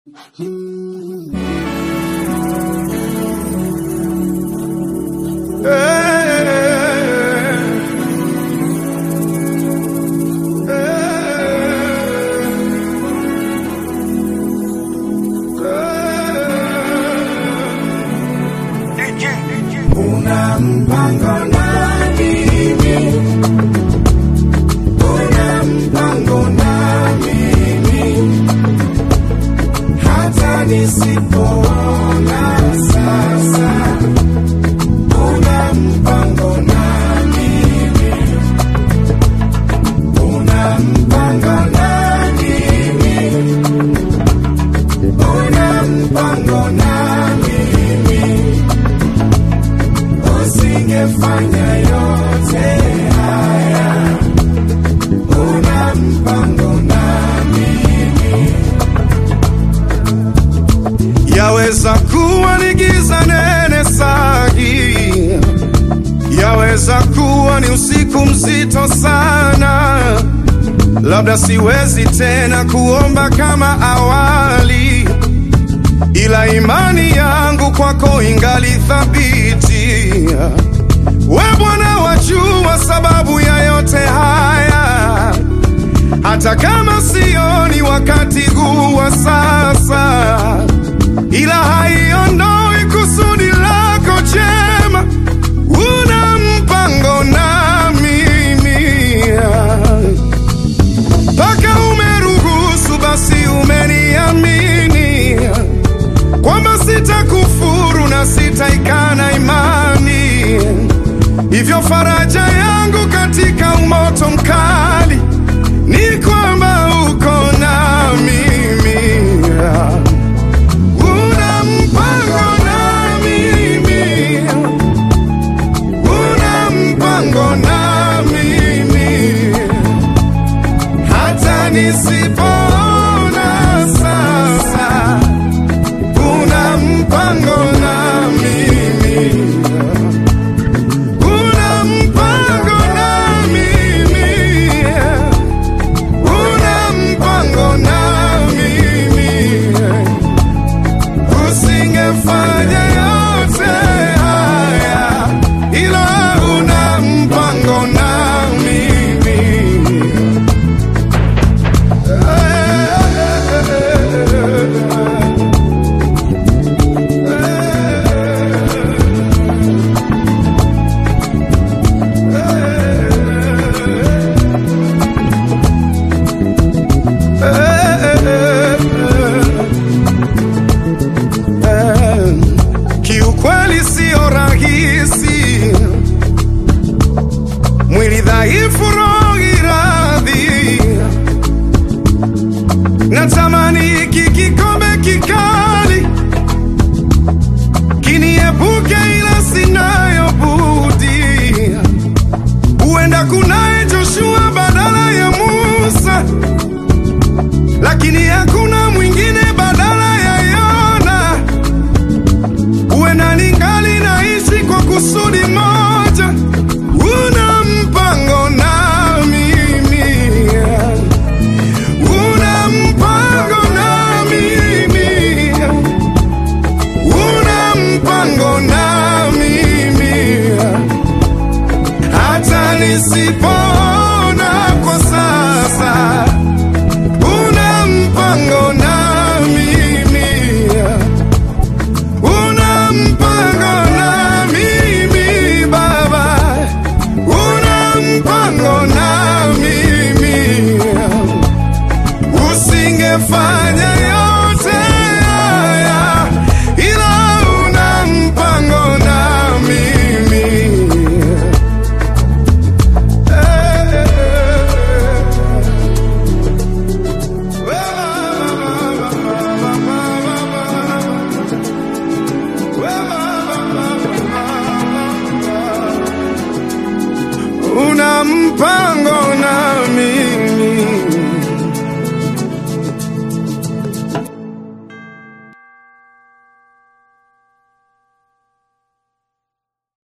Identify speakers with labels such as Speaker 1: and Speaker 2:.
Speaker 1: Una mpango na mimi, una mpango na mimi, hata nisipoona sasa. Una mpango na mimi, una mpango na mimi, una mpango na mimi. Usingefanya yote haya, una mpango na mimi. Yaweza kuwa ni giza nene sahi, yaweza kuwa ni usiku mzito sana, labda siwezi tena kuomba kama awali, ila imani yangu kwako ingali thabiti. We Bwana wajua sababu ya yote haya, hata kama sioni wakati huu wa sasa, ila haiondoi kusudi lako jema. Una mpango na mimi, mpaka umeruhusu basi umeniamini kwamba sitakufuru na sitaikana imani. Hivyo faraja yangu katika umoto mkali ni kwamba uko na mimi. Una mpango na mimi, una mpango na mimi, hata nisipoona sasa. Una mpango na mimi, una mpango na mimi, una mpango na mimi. Usingefanya yote haya, ila una mpango na mimi. Kiukweli sio rahisi, mwili dhaifu, roho iradhi. Natamani hiki kikombe kikali kiniepuke, ila sinayo budi. Huenda kunaye Joshua badala ya Musa, lakini hakuna mwingine badala ya Yona. Huenda ningali naishi kwa kusudi moja. Una mpango na mimi, una mpango na mimi, una mpango na mimi, hata nisipoona kwa sasa. Una mpango na mimi, una mpango na mimi Baba, una mpango na mimi. Usingefanya yote haya, ila una mpango na mimi. Una mpango